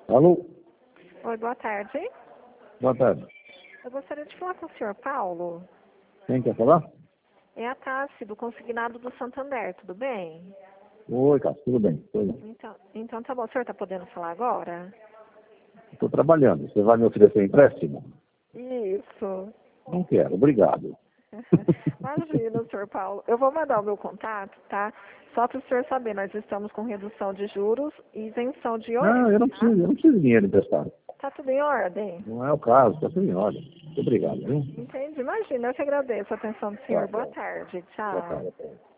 Alô? Oi, boa tarde. Boa tarde. Eu gostaria de falar com o senhor Paulo. Quem quer falar? É a Tassi, do consignado do Santander, tudo bem? Oi, Cássio, tudo bem? Tudo bem. Então tá bom, o senhor está podendo falar agora? Estou trabalhando. Você vai me oferecer empréstimo? Isso. Não quero, obrigado. Imagina, senhor Paulo. Eu vou mandar o meu contato, tá? Só para o senhor saber, nós estamos com redução de juros e isenção de Não, IOF, eu não tá? preciso de dinheiro emprestado. Tá tudo em ordem? Não é o caso, está tudo em ordem. Muito obrigado, viu? Entendi. Imagina, eu que agradeço a atenção do senhor. Tá, Boa tá. tarde. Boa Tchau. tarde.